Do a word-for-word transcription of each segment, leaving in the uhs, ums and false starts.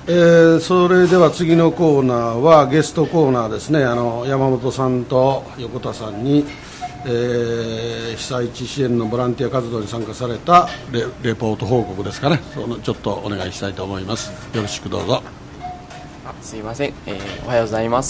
えー、それでは次のコーナーはゲストコーナーですね。あの山本さんと横田さんに、えー、被災地支援のボランティア活動に参加された レ, レポート報告ですかね。そのちょっとお願いしたいと思います。よろしくどうぞ。 あ、すいません、えー、おはようございます。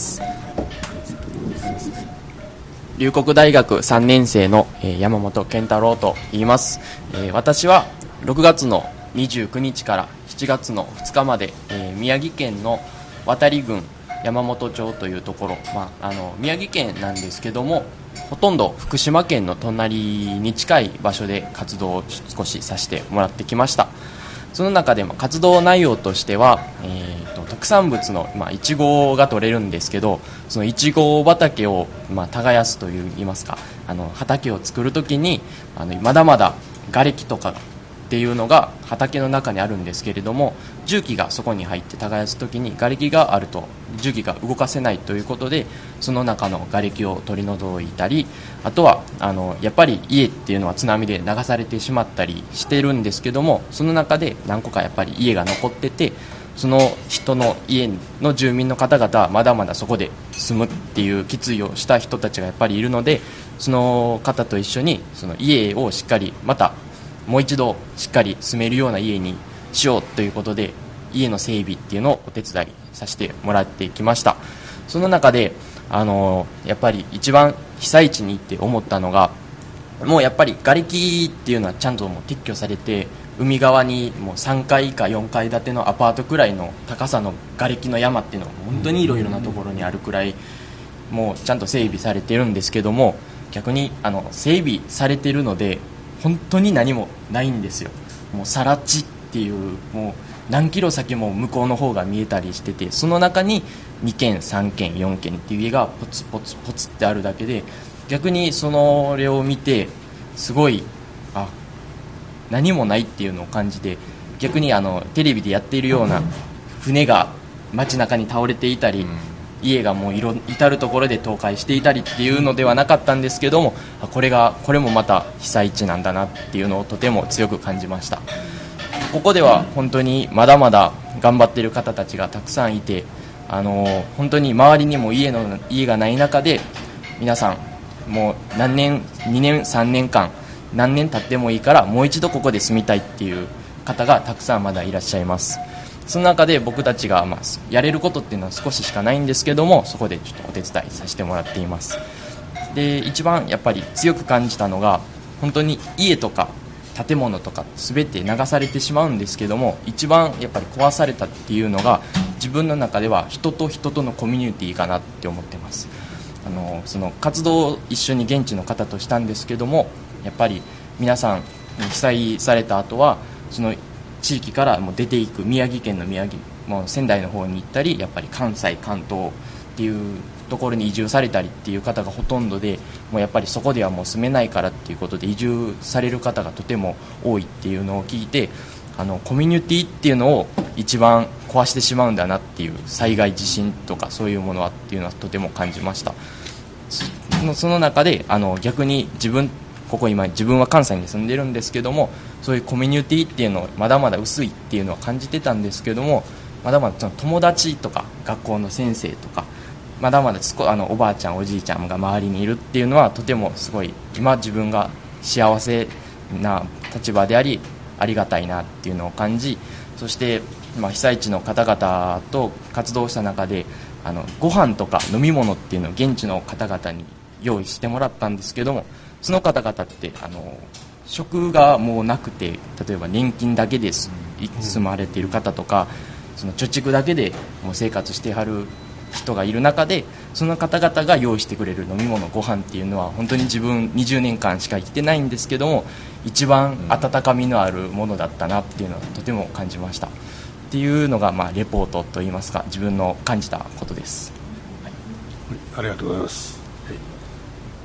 龍谷大学さんねん生の、えー、山本健太郎と言います。えー、私はろくがつのにじゅうくにちからしちがつのふつかまで、えー、宮城県の渡郡山本町というところ、まあ、あの宮城県なんですけども、ほとんど福島県の隣に近い場所で活動を少しさせてもらってきました。その中で、まあ、活動内容としては、えー、と特産物の、まあ、いちごが取れるんですけど、そのいちご畑を、まあ、耕すといいますか、あの畑を作るときにあのまだまだ瓦礫とかっていうのが畑の中にあるんですけれども、重機がそこに入って耕すときに瓦礫があると重機が動かせないということで、その中の瓦礫を取り除いたり、あとはあのやっぱり家っていうのは津波で流されてしまったりしてるんですけども、その中で何個かやっぱり家が残ってて、その人の家の住民の方々はまだまだそこで住むっていう決意をした人たちがやっぱりいるので、その方と一緒にその家をしっかりまたもう一度しっかり住めるような家にしようということで、家の整備っていうのをお手伝いさせてもらってきました。その中であのやっぱり一番被災地に行って思ったのが、もうやっぱり瓦礫っていうのはちゃんともう撤去されて、海側にもうさんかいかよんかい建てのアパートくらいの高さの瓦礫の山っていうのが本当にいろいろなところにあるくらい、もうちゃんと整備されてるんですけども、逆にあの整備されてるので本当に何もないんですよ。もう更地っていう、もう何キロ先も向こうの方が見えたりしてて、その中ににけんさんけんよんけんっていう家がポツポツポツってあるだけで、逆にそのれを見てすごい、あ、何もないっていうのを感じて、逆にあのテレビでやっているような船が街中に倒れていたり、家がもういろ至る所で倒壊していたりっていうのではなかったんですけども、これがこれもまた被災地なんだなっていうのをとても強く感じました。ここでは本当にまだまだ頑張っている方たちがたくさんいて、あの本当に周りにも家の家がない中で、皆さんもう何年にねんさんねんかん何年経ってもいいからもう一度ここで住みたいっていう方がたくさんまだいらっしゃいます。その中で僕たちが、まあ、やれることっていうのは少ししかないんですけども、そこでちょっとお手伝いさせてもらっています。で、一番やっぱり強く感じたのが、本当に家とか建物とか全て流されてしまうんですけども、一番やっぱり壊されたっていうのが、自分の中では人と人とのコミュニティかなって思ってます。あのその活動を一緒に現地の方としたんですけども、やっぱり皆さん被災された後はその地域からもう出ていく、宮城県の宮城もう仙台の方に行ったり、やっぱり関西関東っていうところに移住されたりっていう方がほとんどで、もうやっぱりそこではもう住めないからっていうことで移住される方がとても多いっていうのを聞いて、あのコミュニティっていうのを一番壊してしまうんだなっていう、災害地震とかそういうものはっていうのはとても感じました。その、その中であの逆に自分ここ今自分は関西に住んでるんですけども、そういうコミュニティっていうのをまだまだ薄いっていうのは感じてたんですけども、まだまだその友達とか学校の先生とかまだまだすこあのおばあちゃんおじいちゃんが周りにいるっていうのはとてもすごい今自分が幸せな立場でありありがたいなっていうのを感じ、そして、まあ、被災地の方々と活動した中であのご飯とか飲み物っていうのを現地の方々に用意してもらったんですけども、その方々ってあの職がもうなくて、例えば年金だけで住まれている方とか、その貯蓄だけでもう生活してはる人がいる中で、その方々が用意してくれる飲み物ご飯っていうのは本当に自分にじゅうねんかんしか生きてないんですけども、一番温かみのあるものだったなっていうのはとても感じましたっていうのが、まあレポートといいますか自分の感じたことです。 はい、ありがとうございます。はい、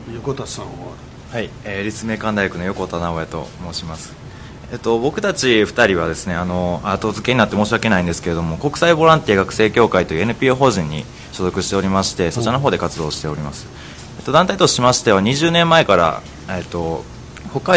横田さんは。 はい、えー、立命館大学の横田直也と申します。えっと、僕たちふたりはですね、あの後付けになって申し訳ないんですけれども、国際ボランティア学生協会という エヌピーオー 法人に所属しておりまして、そちらの方で活動しております。えっと、団体としましてはにじゅうねんまえから、えっと、北海道の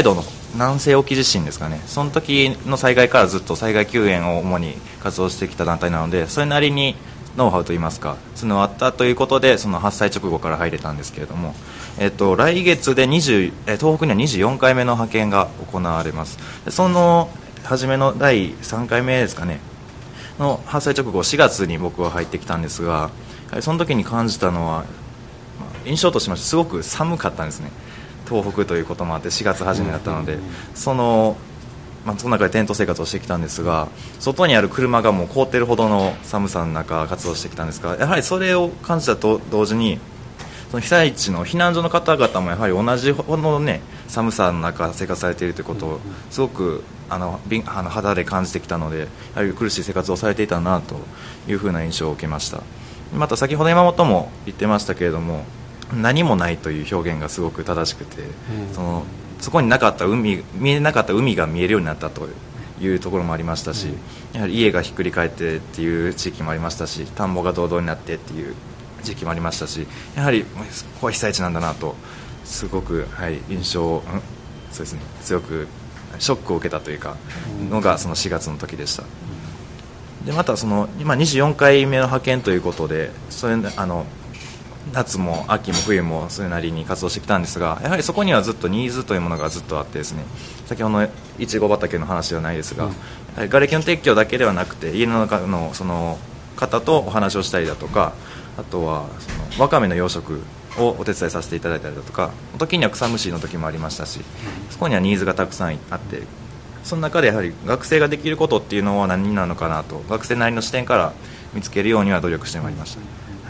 南西沖地震ですかね、その時の災害からずっと災害救援を主に活動してきた団体なので、それなりにノウハウといいますか、そういうのがあったということで、その発災直後から入れたんですけれども、えっと、来月でにじゅうえ東北にはにじゅうよんかいめの派遣が行われます。でその初めのだいさんかいめですかねの発災直後しがつに僕は入ってきたんですが、その時に感じたのは、印象としましてすごく寒かったんですね。東北ということもあってしがつ初めだったので、その、まあ、その中でテント生活をしてきたんですが、外にある車がもう凍ってるほどの寒さの中活動してきたんですが、やはりそれを感じたと同時に、その被災地の避難所の方々もやはり同じほどの、ね、寒さの中生活されているということをすごくあのあの肌で感じてきたので、やはり苦しい生活をされていたなというふうな印象を受けました。また先ほど山本も言ってましたけれども、何もないという表現がすごく正しくて、うん、そのそこになかった海見えなかった海が見えるようになったというところもありましたし、うん、やはり家がひっくり返ってっていう地域もありましたし、田んぼが道道になってっていう地域もありましたし、やはりここは被災地なんだなとすごく、はい、印象、うん、そうですね、強くショックを受けたというかのがそのしがつの時でした。でまたその今にじゅうよんかいめの派遣ということで、それあの夏も秋も冬もそれなりに活動してきたんですが、やはりそこにはずっとニーズというものがずっとあってですね、先ほどのいちご畑の話ではないですが、うん、やはり瓦礫の撤去だけではなくて家の中のその方とお話をしたりだとか、あとはそのわかめの養殖をお手伝いさせていただいたりだとか、時には草むしりの時もありましたし、そこにはニーズがたくさんあって、その中でやはり学生ができることっていうのは何なのかなと、学生なりの視点から見つけるようには努力してまいりました。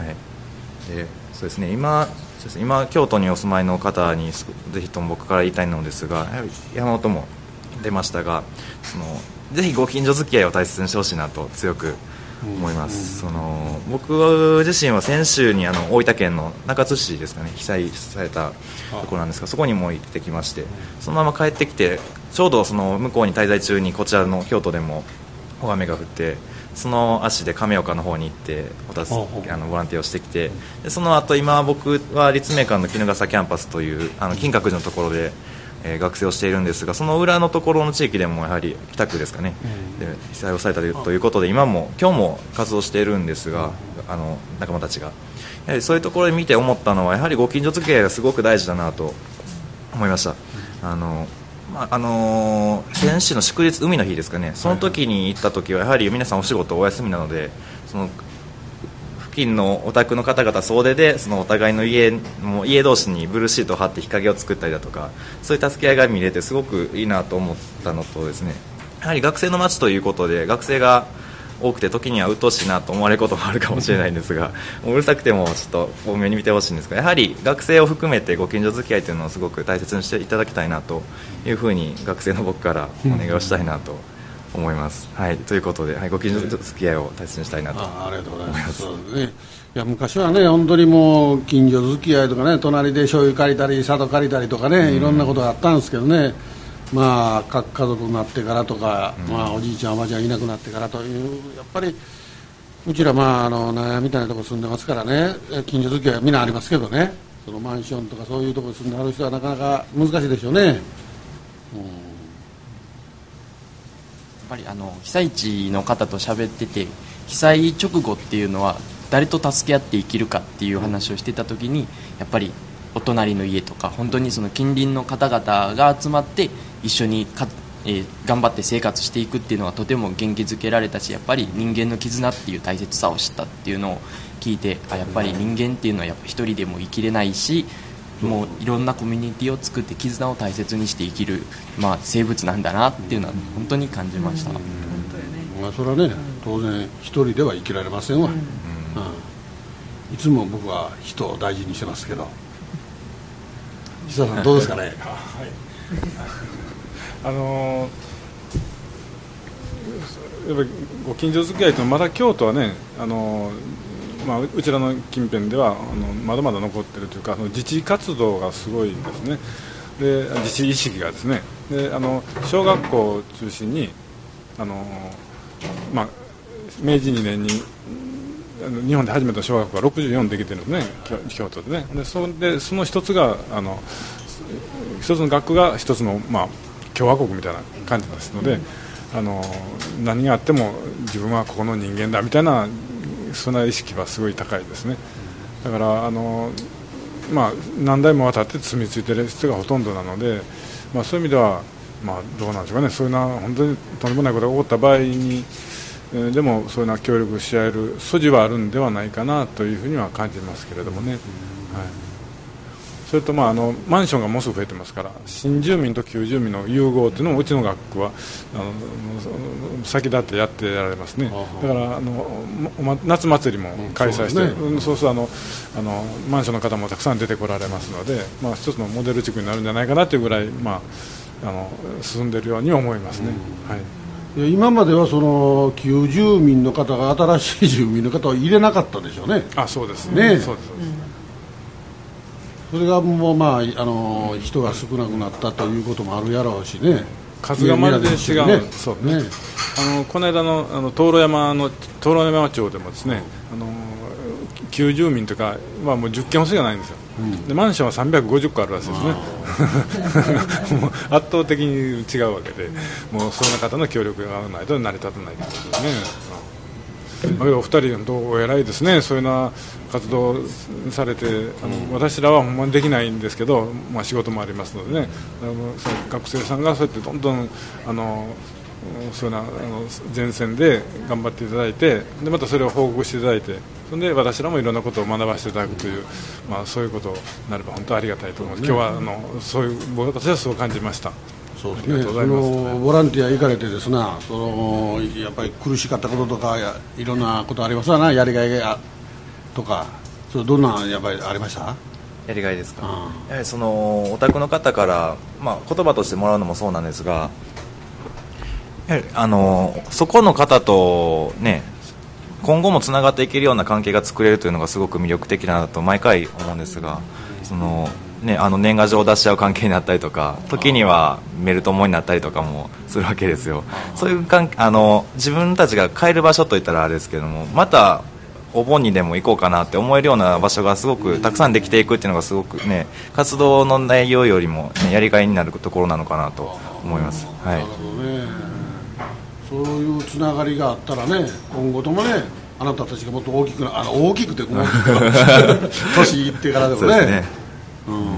はい、でそうですね、今そうですね、今京都にお住まいの方にぜひとも僕から言いたいのですが、やはり山本も出ましたが、そのぜひご近所付き合いを大切にしてほしいなと強く思います。その僕自身は先週にあの大分県の中津市ですかね、被災されたところなんですが、そこにも行ってきまして、そのまま帰ってきて、ちょうどその向こうに滞在中にこちらの京都でも大雨が降って、その足で亀岡の方に行っておたすあのボランティアをしてきて、でその後今僕は立命館の衣笠キャンパスというあの金閣寺のところで、えー、学生をしているんですが、その裏のところの地域でもやはり北区ですかね、で被災をされたということで、今も今日も活動しているんですが、あの仲間たちがやはりそういうところで見て思ったのは、やはりご近所付き合いがすごく大事だなと思いました。あのまああのー、先週の祝日海の日ですかね、その時に行った時はやはり皆さんお仕事お休みなので、その付近のお宅の方々総出でそのお互いの家も家同士にブルーシートを張って日陰を作ったりだとか、そういう助け合いが見れてすごくいいなと思ったのとですね、やはり学生の街ということで学生が多くて時には鬱陶しいなと思われることもあるかもしれないんですがうるさくてもちょっと多めに見てほしいんですが、やはり学生を含めてご近所付き合いというのをすごく大切にしていただきたいなというふうに学生の僕からお願いをしたいなと思います。はい、ということで、はい、ご近所付き合いを大切にしたいなと思います。 あ, ありがとうございます。そうですね、いや昔はね、本当にもう近所付き合いとかね、隣で醤油借りたり里借りたりとかね、うん、いろんなことがあったんですけどね、まあ、各家族になってからとか、うん、まあ、おじいちゃんおばあちゃんいなくなってからという、やっぱりうちら、まあ、あの悩みたいなところ住んでますからね、近所付き合いはみんなありますけどね、そのマンションとかそういうところに住んである人はなかなか難しいでしょうね。うん、やっぱりあの被災地の方と喋ってて、被災直後っていうのは誰と助け合って生きるかっていう話をしてた時に、やっぱりお隣の家とか本当にその近隣の方々が集まって一緒にか、えー、頑張って生活していくっていうのがとても元気づけられたし、やっぱり人間の絆っていう大切さを知ったっていうのを聞いて、あ、やっぱり人間っていうのはやっぱ一人でも生きれないし、もういろんなコミュニティを作って絆を大切にして生きる、まあ、生物なんだなっていうのは本当に感じました。うん、 まあ、それはね、当然一人では生きられませんわ。うん、うん、いつも僕は人を大事にしてますけど、久さんどうですかね。はい、 あのー、やっぱりご近所付き合いというのはまだ京都はね、あのーまあ、うちらの近辺ではあのまだまだ残っているというか、自治活動がすごいんですね。で、自治意識がですね、で、あの小学校を中心にあの、まあ、明治にねんに日本で初めて小学校がろくじゅうよんできてるんですね、京都でね。で、そでその一つがあの一つの学区が一つの、まあ、 共和国みたいな感じですので、あの何があっても自分はここの人間だみたいなそんな意識はすごい高いですね。だからあの、まあ、何代も渡って住み着いている人がほとんどなので、まあ、そういう意味では、まあ、どうなんでしょうかね、そういうな本当にとんでもないことが起こった場合に、えー、でもそういうな協力し合える素地はあるんではないかなというふうには感じますけれどもね。はい、それと、まあ、あのマンションがものすごく増えてますから、新住民と旧住民の融合というのもうちの学区はあの先立ってやってられますね。だからあの夏祭りも開催して、うん、そうするとあのあのマンションの方もたくさん出てこられますので、まあ、一つのモデル地区になるんじゃないかなというぐらい、まあ、あの進んでいるように思いますね。はい、 今まではその旧住民の方が新しい住民の方を入れなかったでしょうね。 あ、そうですね。そうです、 それがもう、まあ、あの人が少なくなったということもあるやろうしね。 数がまるで違う、ね、そうね。あのこの間のあの灯籠山の灯籠山町でもですね、あの旧住民とかはもうじゅっけんほどしかないんですよ。うん、でマンションはさんびゃくごじゅっこあるらしいですね。もう圧倒的に違うわけで、もうそんな方の協力がないと成り立たないということですね。だけどお二人どうお偉いですね。そういうような活動されて、あの私らはほんまにできないんですけど、まあ、仕事もありますのでね、あのその学生さんがそうやってどんどんあのそういうようなあの前線で頑張っていただいて、でまたそれを報告していただいて、それで私らもいろんなことを学ばせていただくという、まあ、そういうことになれば本当にありがたいと思います。今日はあのそういう僕たちはそう感じました。 そうですね、そのボランティア行かれてですな、そのやっぱり苦しかったこととかいろんなことありますわな、やりがいがとか、それどんなやっぱりありました？ やりがいですか。 うん、 やはりそのお宅の方から、まあ、言葉としてもらうのもそうなんですが、やはりあのそこの方とね、今後もつながっていけるような関係が作れるというのがすごく魅力的だなと毎回思うんですが、そのね、あの年賀状を出し合う関係になったりとか、時にはメル友になったりとかもするわけですよ。そういう関係、あの自分たちが帰る場所といったらあれですけども、またお盆にでも行こうかなって思えるような場所がすごくたくさんできていくっていうのがすごくね、活動の内容よりも、ね、やりがいになるところなのかなと思います。はい、なるほどね。 そういうつながりがあったらね、今後ともね、あなたたちがもっと大きくな、あの大きくて大きく年いってからでもね。そうですね。うん、あ、ね、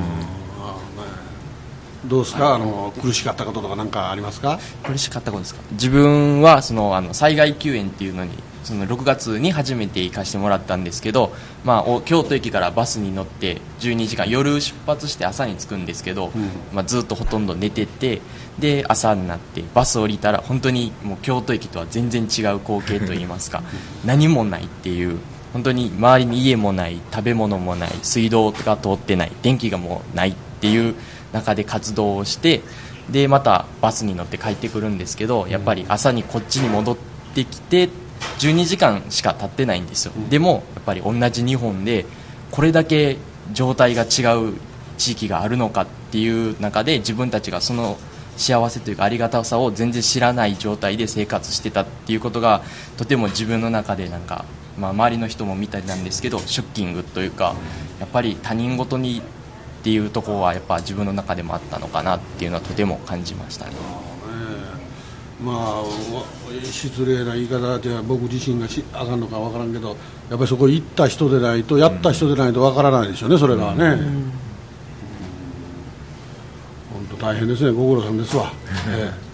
どうですか、あの苦しかったこととか何かありますか？ 苦しかったことですか。自分はそのあの災害救援っていうのにそのろくがつに初めて行かせてもらったんですけど、まあ、京都駅からバスに乗ってじゅうにじかん、夜出発して朝に着くんですけど、うん、まあ、ずっとほとんど寝てて、で朝になってバス降りたら本当にもう京都駅とは全然違う光景といいますか何もないっていう、本当に周りに家もない、食べ物もない、水道が通ってない、電気がもうないっていう中で活動をして、でまたバスに乗って帰ってくるんですけど、やっぱり朝にこっちに戻ってきてじゅうにじかんしか経ってないんですよ。でもやっぱり同じ日本でこれだけ状態が違う地域があるのかっていう中で、自分たちがその幸せというかありがたさを全然知らない状態で生活してたっていうことがとても自分の中でなんか、まあ、周りの人もみたいなんですけどショッキングというか、やっぱり他人事にっていうところはやっぱ自分の中でもあったのかなっていうのはとても感じましたね。 まあ、失礼な言い方では僕自身がしあかんのか分からんけど、やっぱりそこ行った人でないと、やった人でないと分からないでしょうね、それがね。本当大変ですね、ご苦労さんですわ。ええ